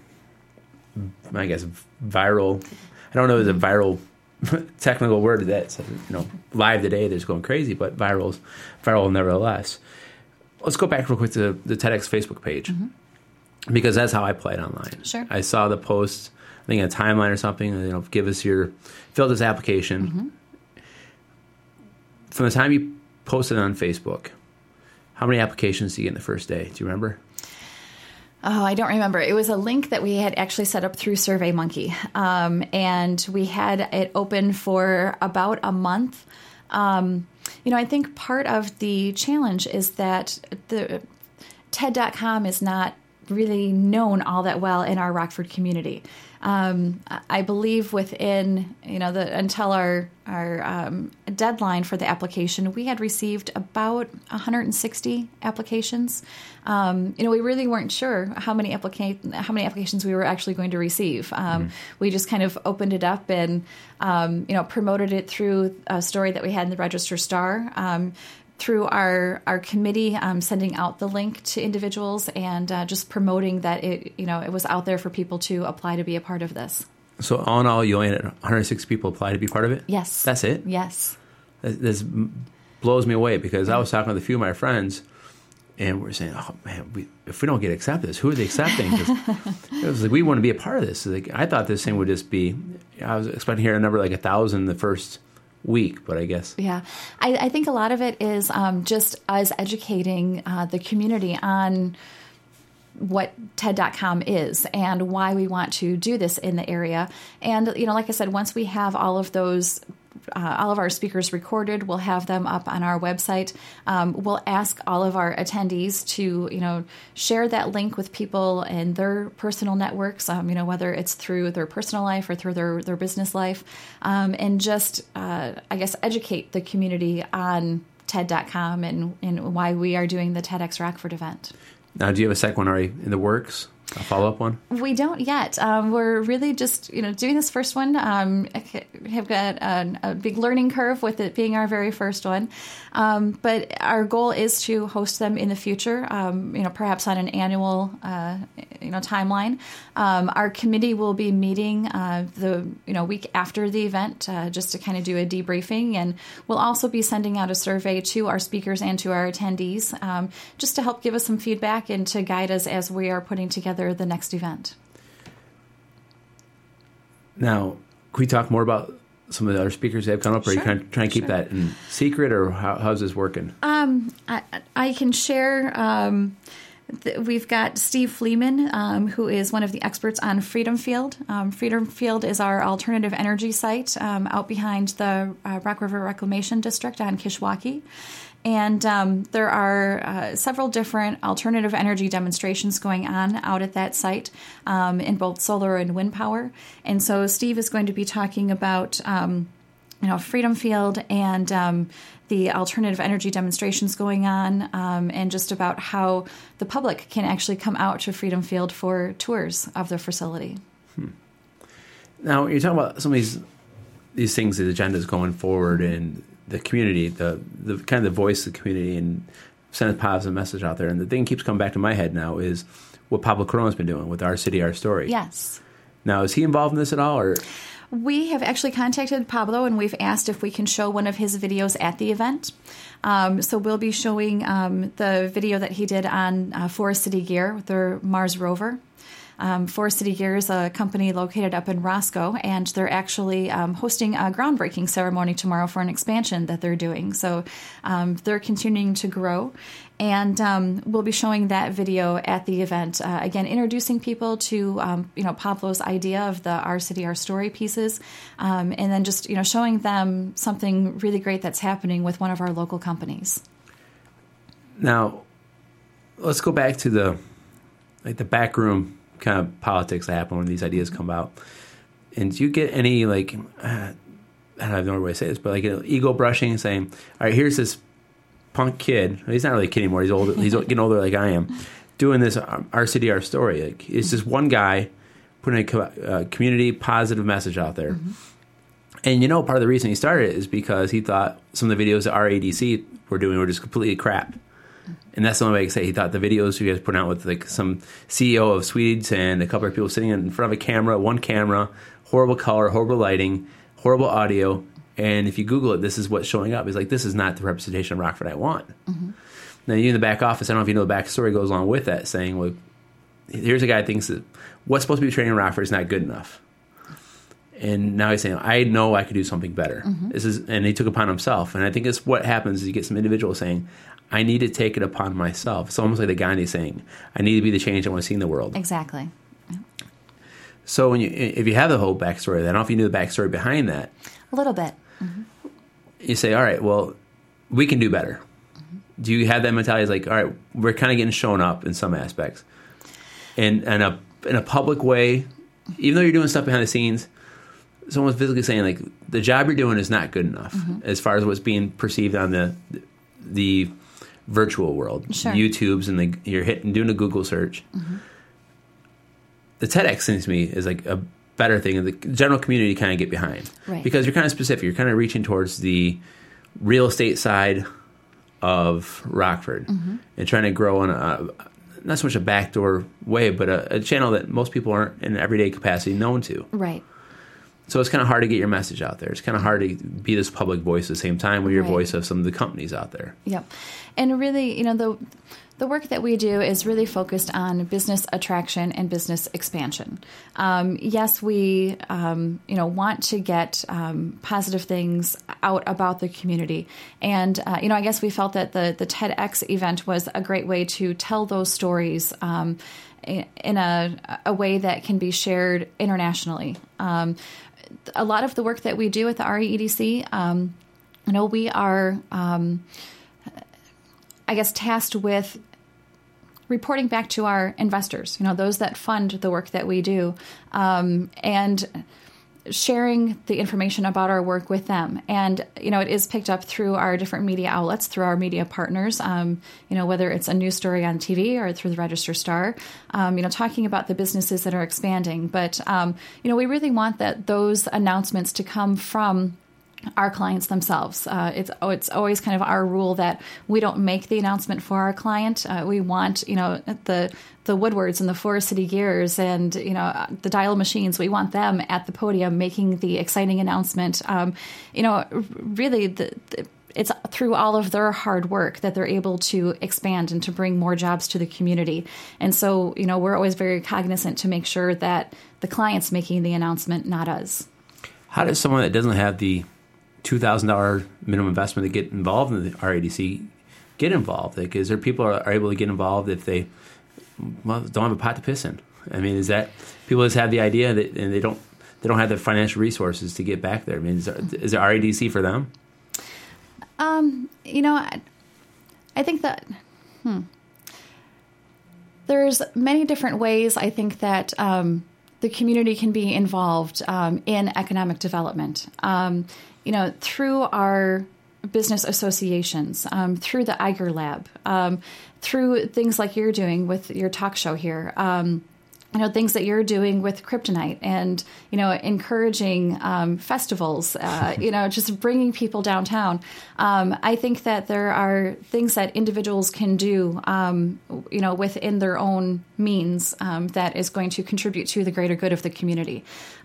I don't know if it's a viral technical word that's, live today that's going crazy, but viral nevertheless. Let's go back real quick to the TEDx Facebook page, because that's how I play it online. Sure. I saw the post, I think in a timeline or something, fill this application. From the time you posted it on Facebook, how many applications did you get in the first day? Do you remember? Oh, I don't remember. It was a link that we had actually set up through SurveyMonkey, and we had it open for about a month. I think part of the challenge is that the TED.com is not really known all that well in our Rockford community. I believe within, until our deadline for the application, we had received about 160 applications. We really weren't sure how many applications we were actually going to receive. We just kind of opened it up and, promoted it through a story that we had in the Register Star, through our committee, sending out the link to individuals and just promoting that it was out there for people to apply to be a part of this. So all in all, you only had 106 people apply to be part of it? Yes. That's it? Yes. This blows me away, because I was talking with a few of my friends, and we're saying, oh, man, if we don't get accepted, who are they accepting? 'Cause it was like, we want to be a part of this. Like, I thought this thing would just be, I was expecting to hear a number like 1,000 the first week, but I guess. Yeah. I think a lot of it is just us educating the community on what TED.com is and why we want to do this in the area. And, like I said, once we have all of those, all of our speakers recorded, we'll have them up on our website. We'll ask all of our attendees to, share that link with people in their personal networks, whether it's through their personal life or through their business life, and just, educate the community on TED.com and why we are doing the TEDx Rockford event. Now, do you have a second one already in the works? A follow-up one? We don't yet. We're really just, doing this first one. Have got a big learning curve with it being our very first one. But our goal is to host them in the future, perhaps on an annual, timeline. Our committee will be meeting the week after the event just to kind of do a debriefing. And we'll also be sending out a survey to our speakers and to our attendees just to help give us some feedback and to guide us as we are putting together the next event. Now, can we talk more about some of the other speakers that have come up, or Sure. are you trying to keep that in secret, or how's this working? I can share. We've got Steve Fleeman, who is one of the experts on Freedom Field. Freedom Field is our alternative energy site out behind the Rock River Reclamation District on Kishwaukee. And there are several different alternative energy demonstrations going on out at that site in both solar and wind power. And so Steve is going to be talking about, Freedom Field and the alternative energy demonstrations going on, and just about how the public can actually come out to Freedom Field for tours of the facility. Now, you're talking about some of these things, the agendas going forward, and the community, the kind of the voice of the community, and send a positive message out there. And the thing keeps coming back to my head now is what Pablo Corona's been doing with Our City, Our Story. Yes. Now, is he involved in this at all, or? We have actually contacted Pablo, and we've asked if we can show one of his videos at the event. So we'll be showing the video that he did on Forest City Gear with their Mars rover. Forest City Gear is a company located up in Roscoe, and they're actually hosting a groundbreaking ceremony tomorrow for an expansion that they're doing. So they're continuing to grow, and we'll be showing that video at the event. Again, introducing people to Pablo's idea of the Our City, Our Story pieces, and then just showing them something really great that's happening with one of our local companies. Now, let's go back to the backroom kind of politics that happen when these ideas come out. And do you get any I have no way to say this, but ego brushing, saying, all right, here's this punk kid. He's not really a kid anymore. He's old. He's getting older like I am, doing this Our City, Our Story. It's just one guy putting a community positive message out there. Mm-hmm. And part of the reason he started it is because he thought some of the videos that our ADC were doing were just completely crap. And that's the only way I can say. He thought the videos you guys put out with some CEO of Swedes and a couple of people sitting in front of a camera, one camera, horrible color, horrible lighting, horrible audio. And if you Google it, this is what's showing up. He's like, this is not the representation of Rockford I want. Mm-hmm. Now, you in the back office, I don't know if you know the backstory goes along with that, saying, well, here's a guy who thinks that what's supposed to be training in Rockford is not good enough. And now he's saying, I know I could do something better. Mm-hmm. And he took it upon himself. And I think it's what happens is you get some individuals saying, I need to take it upon myself. It's almost like the Gandhi saying, I need to be the change I want to see in the world. Exactly. Yeah. So if you have the whole backstory, I don't know if you knew the backstory behind that. A little bit. Mm-hmm. You say, all right, well, we can do better. Mm-hmm. Do you have that mentality? It's like, all right, we're kind of getting shown up in some aspects. And in a public way, even though you're doing stuff behind the scenes, someone's physically saying, the job you're doing is not good enough as far as what's being perceived on the virtual world, sure. YouTube's, and you're doing a Google search. Mm-hmm. The TEDx seems to me is a better thing, and the general community kind of get behind, right. Because you're kind of specific. You're kind of reaching towards the real estate side of Rockford and trying to grow on not so much a backdoor way, but a channel that most people aren't in everyday capacity known to. Right. So it's kind of hard to get your message out there. It's kind of hard to be this public voice at the same time with your voice of some of the companies out there. Yep. And really, the work that we do is really focused on business attraction and business expansion. Yes, we, want to get positive things out about the community. And, I guess we felt that the TEDx event was a great way to tell those stories in a way that can be shared internationally. A lot of the work that we do at the REEDC, we are, tasked with reporting back to our investors, those that fund the work that we do, and sharing the information about our work with them. And, it is picked up through our different media outlets, through our media partners, whether it's a news story on TV or through the Register Star, talking about the businesses that are expanding. But, we really want those announcements to come from our clients themselves. It's always kind of our rule that we don't make the announcement for our client. We want, the Woodwards and the Forest City Gears and, the Dial Machines, we want them at the podium making the exciting announcement. Really, it's through all of their hard work that they're able to expand and to bring more jobs to the community. And so, we're always very cognizant to make sure that the client's making the announcement, not us. How does someone that doesn't have the $2,000 minimum investment to get involved in the REDC get involved? Is there people are able to get involved if they don't have a pot to piss in? I mean, is that people just have the idea that and they don't have the financial resources to get back there? I mean, is there REDC for them? I think that there's many different ways. I think that the community can be involved in economic development. Through our business associations, through the Eiger Lab, through things like you're doing with your talk show here. things that you're doing with Kryptonite and, encouraging festivals, just bringing people downtown. I think that there are things that individuals can do, within their own means that is going to contribute to the greater good of the community.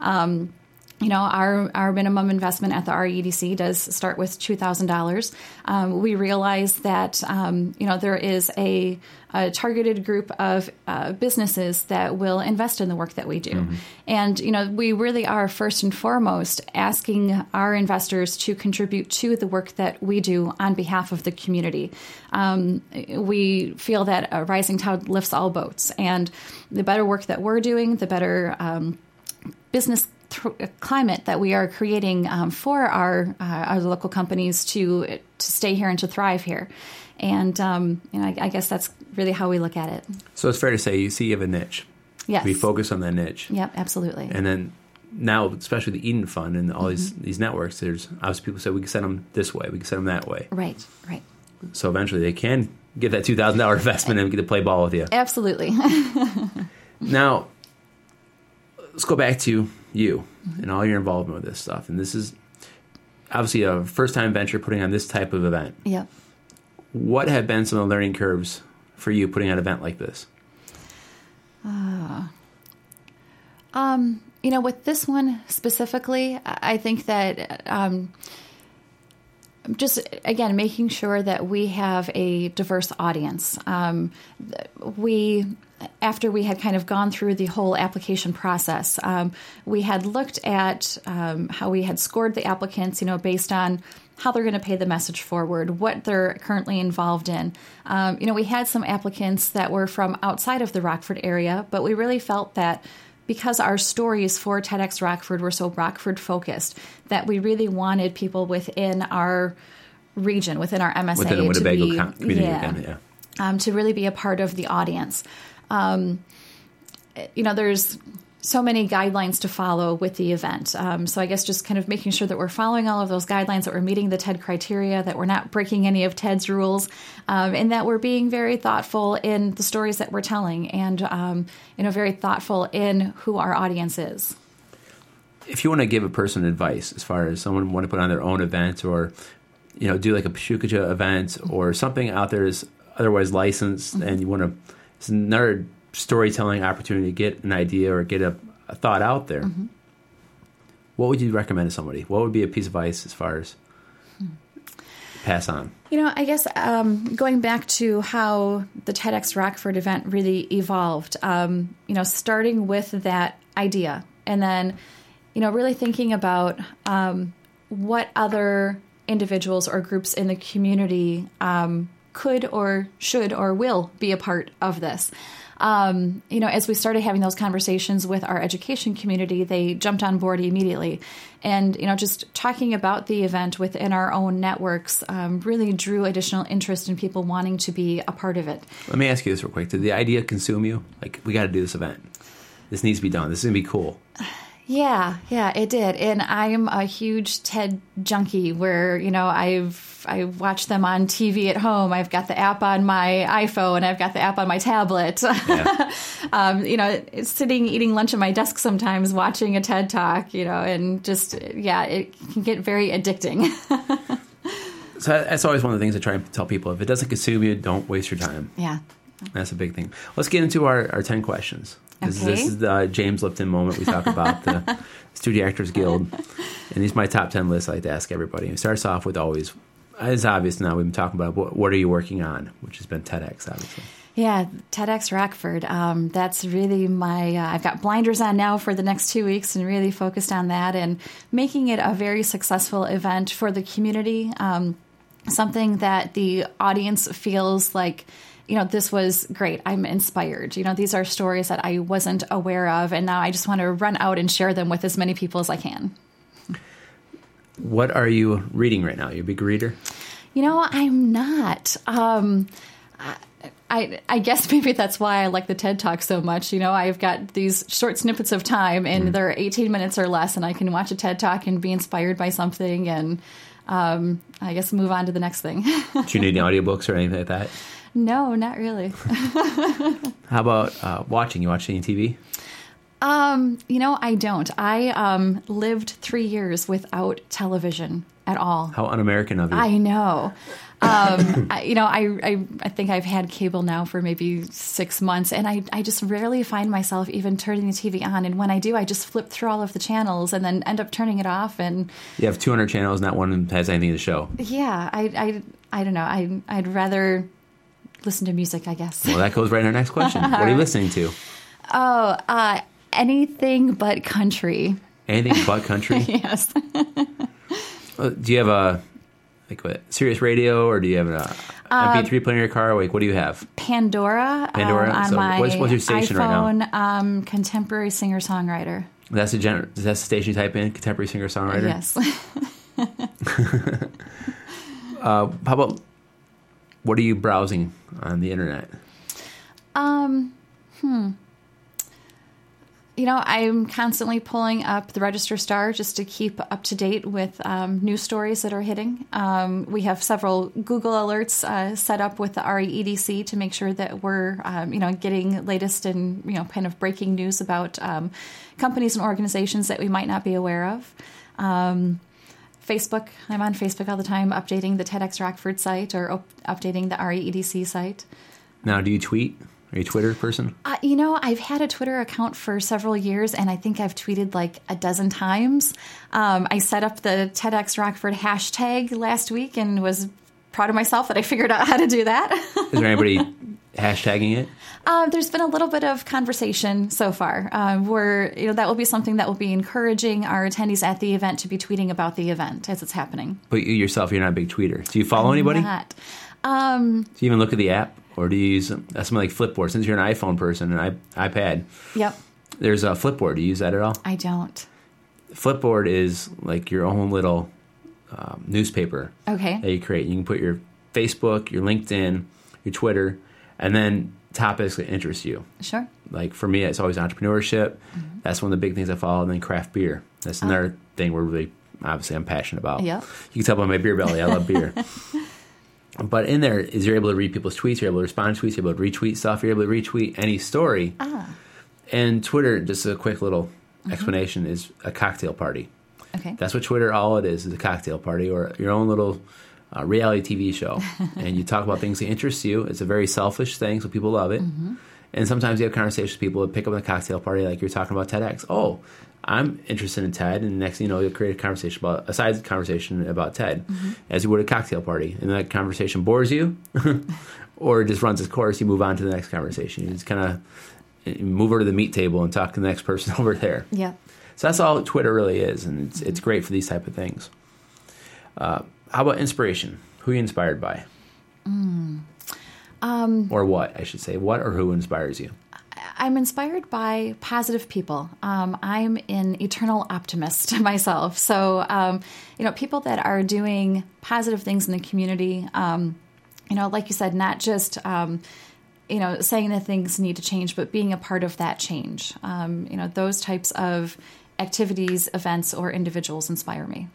Our minimum investment at the REDC does start with $2,000. We realize that, there is a targeted group of businesses that will invest in the work that we do. Mm-hmm. And, we really are first and foremost asking our investors to contribute to the work that we do on behalf of the community. We feel that a rising tide lifts all boats, and the better work that we're doing, the better business climate that we are creating for our local companies to stay here and to thrive here. And I guess that's really how we look at it. So it's fair to say you have a niche. Yes. We focus on that niche. Yep, absolutely. And then now, especially the Eden Fund and all these networks, there's obviously people say we can send them this way, we can send them that way. Right. So eventually they can get that $2,000 investment and get to play ball with you. Absolutely. Now, let's go back to you and all your involvement with this stuff. And this is obviously a first-time venture putting on this type of event. Yep. What have been some of the learning curves for you putting on an event like this? With this one specifically, I think that just, again, making sure that we have a diverse audience. After we had kind of gone through the whole application process, we had looked at how we had scored the applicants, based on how they're going to pay the message forward, what they're currently involved in. We had some applicants that were from outside of the Rockford area, but we really felt that because our stories for TEDx Rockford were so Rockford focused, that we really wanted people within our region, within our MSA, within the Winnebago community, to really be a part of the audience. There's so many guidelines to follow with the event. So I guess just kind of making sure that we're following all of those guidelines, that we're meeting the TED criteria, that we're not breaking any of TED's rules, and that we're being very thoughtful in the stories that we're telling and, very thoughtful in who our audience is. If you want to give a person advice as far as someone want to put on their own event or, do like a Pshukaja event or something out there is otherwise licensed and you want to, it's another storytelling opportunity to get an idea or get a thought out there. What would you recommend to somebody? What would be a piece of advice as far as pass on? I guess going back to how the TEDx Rockford event really evolved, starting with that idea and then, really thinking about what other individuals or groups in the community could or should or will be a part of this. As we started having those conversations with our education community, they jumped on board immediately. And, just talking about the event within our own networks really drew additional interest in people wanting to be a part of it. Let me ask you this real quick. Did the idea consume you? Like, we got to do this event. This needs to be done. This is going to be cool. Yeah, it did. And I'm a huge TED junkie where, I watch them on TV at home. I've got the app on my iPhone. I've got the app on my tablet. Yeah. Sitting, eating lunch at my desk sometimes, watching a TED Talk, and just, it can get very addicting. So that's always one of the things I try and tell people. If it doesn't consume you, don't waste your time. Yeah. That's a big thing. Let's get into our 10 questions. This is the James Lipton moment. We talk about the Studio Actors Guild. And these are my top 10 lists I like to ask everybody. It starts off with always, it's obvious now, we've been talking about what are you working on, which has been TEDx, obviously. Yeah, TEDx Rockford. That's really my, I've got blinders on now for the next 2 weeks and really focused on that and making it a very successful event for the community. Something that the audience feels like, this was great. I'm inspired. These are stories that I wasn't aware of, and now I just want to run out and share them with as many people as I can. What are you reading right now? Are you a big reader? I'm not. I guess maybe that's why I like the TED Talk so much. I've got these short snippets of time, and they're 18 minutes or less, and I can watch a TED Talk and be inspired by something, and I guess move on to the next thing. Do you need any audiobooks or anything like that? No, not really. How about watching? You watch any TV? I don't. I lived 3 years without television at all. How un-American of you. I know. I think I've had cable now for maybe 6 months, and I just rarely find myself even turning the TV on. And when I do, I just flip through all of the channels and then end up turning it off. And you have 200 channels, not one has anything to show. Yeah, I don't know. I'd rather listen to music, I guess. Well, that goes right in our next question. What are you listening to? Oh, anything but country. Anything but country? Yes. Do you have Sirius Radio, or do you have an MP3 player in your car? Like, what do you have? Pandora. On So my what's your station iPhone, right now? Contemporary singer-songwriter. That's the station you type in, contemporary singer-songwriter? Yes. How about, what are you browsing on the internet? I'm constantly pulling up the Register Star just to keep up to date with news stories that are hitting. We have several Google alerts set up with the REEDC to make sure that we're, getting latest and, kind of breaking news about companies and organizations that we might not be aware of. Facebook, I'm on Facebook all the time, updating the TEDx Rockford site or updating the REEDC site. Now, do you tweet? Are you a Twitter person? I've had a Twitter account for several years, and I think I've tweeted like a dozen times. I set up the TEDx Rockford hashtag last week and was proud of myself that I figured out how to do that. Is there anybody hashtagging it? There's been a little bit of conversation so far. That will be something that will be encouraging our attendees at the event to be tweeting about the event as it's happening. But you yourself, you're not a big tweeter. Do you follow anybody? Not. Do you even look at the app? Or do you use something like Flipboard? Since you're an iPhone person and iPad, yep. There's a Flipboard. Do you use that at all? I don't. Flipboard is like your own little newspaper that you create. You can put your Facebook, your LinkedIn, your Twitter, and then topics that interest you. Sure. Like for me, it's always entrepreneurship. Mm-hmm. That's one of the big things I follow. And then craft beer. That's another thing I'm passionate about. Yep. You can tell by my beer belly, I love beer. But in there, you're able to read people's tweets, you're able to respond to tweets, you're able to retweet stuff, you're able to retweet any story. And Twitter, just a quick little explanation, is a cocktail party. Okay. That's what Twitter, all it is a cocktail party or your own little reality TV show. And you talk about things that interest you. It's a very selfish thing, so people love it. Mm-hmm. And sometimes you have conversations with people that pick up in the cocktail party, like you're talking about TEDx. Oh, I'm interested in TED, and next thing you know, you'll create a side conversation about TED, as you would a cocktail party. And that conversation bores you, or it just runs its course, you move on to the next conversation. You just kind of move over to the meat table and talk to the next person over there. Yeah. So that's all Twitter really is, and it's great for these type of things. How about inspiration? Who are you inspired by? Or what, I should say. What or who inspires you? I'm inspired by positive people. I'm an eternal optimist myself. So, people that are doing positive things in the community, like you said, not just, saying that things need to change, but being a part of that change. Those types of activities, events, or individuals inspire me.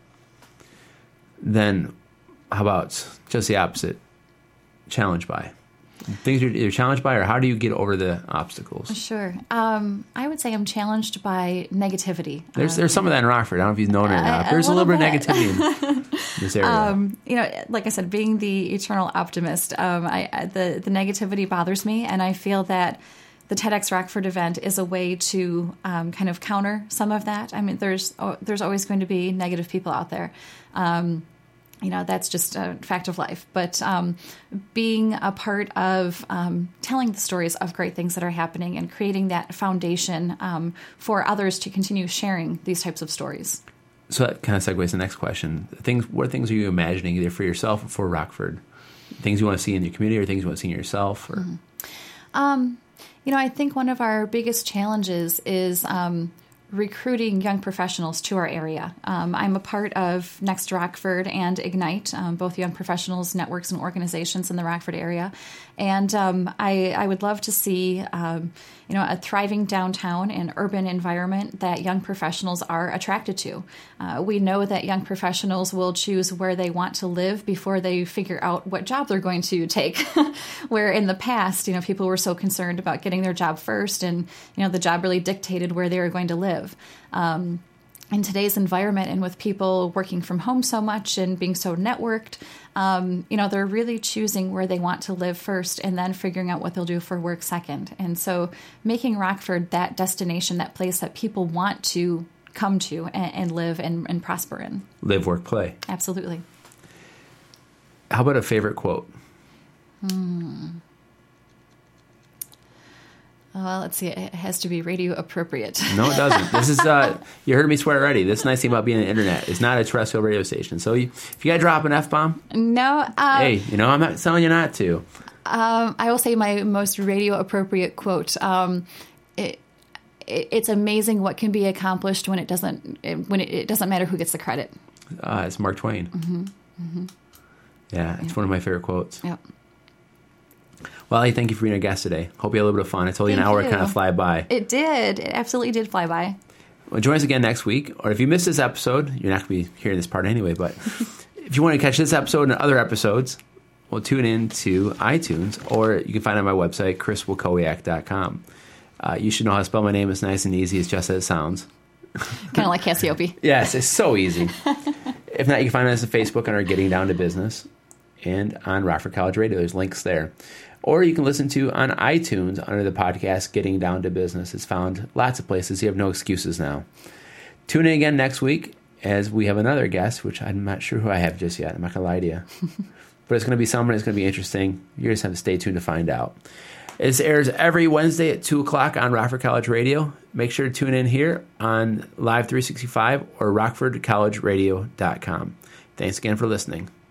Then how about just the opposite? Challenged by? Things you're either challenged by, or how do you get over the obstacles? Sure. I would say I'm challenged by negativity. There's some of that in Rockford. I don't know if you've known it or not. There's a little bit of negativity in this area. Like I said, being the eternal optimist, the negativity bothers me, and I feel that the TEDx Rockford event is a way to kind of counter some of that. I mean, there's always going to be negative people out there. That's just a fact of life. But being a part of telling the stories of great things that are happening and creating that foundation for others to continue sharing these types of stories. So that kind of segues to the next question. What things are you imagining either for yourself or for Rockford? Things you want to see in your community or things you want to see in yourself? Or? I think one of our biggest challenges is recruiting young professionals to our area. I'm a part of Next Rockford and Ignite, both young professionals, networks, and organizations in the Rockford area. And I would love to see a thriving downtown and urban environment that young professionals are attracted to. We know that young professionals will choose where they want to live before they figure out what job they're going to take. Where in the past, people were so concerned about getting their job first, and the job really dictated where they were going to live. In today's environment, and with people working from home so much and being so networked, they're really choosing where they want to live first and then figuring out what they'll do for work second. And so making Rockford that destination, that place that people want to come to and live and prosper in. Live, work, play. Absolutely. How about a favorite quote? Well, let's see. It has to be radio appropriate. No, it doesn't. This is, you heard me swear already. This nice thing about being on the internet. It's not a terrestrial radio station. So if you got to drop an F-bomb, no. Hey, I'm not telling you not to. I will say my most radio appropriate quote. It's amazing what can be accomplished when it doesn't matter who gets the credit. It's Mark Twain. Mm-hmm. Mm-hmm. Yeah, it's one of my favorite quotes. Yep. Well, thank you for being our guest today. Hope you had a little bit of fun. I told you an hour kind of fly by. It did. It absolutely did fly by. Well, join us again next week. Or if you missed this episode, you're not going to be hearing this part anyway. But if you want to catch this episode and other episodes, well, tune in to iTunes. Or you can find it on my website, chriswilkowiak.com. You should know how to spell my name. It's nice and easy. It's just as it sounds. Kind of like Cassiope. Yes, it's so easy. If not, you can find us on Facebook on our Getting Down to Business and on Rockford College Radio. There's links there. Or you can listen to on iTunes under the podcast Getting Down to Business. It's found lots of places. You have no excuses now. Tune in again next week as we have another guest, which I'm not sure who I have just yet. I'm not going to lie to you. But it's going to be someone that's going to be interesting. You just have to stay tuned to find out. This airs every Wednesday at 2 o'clock on Rockford College Radio. Make sure to tune in here on Live 365 or rockfordcollegeradio.com. Thanks again for listening.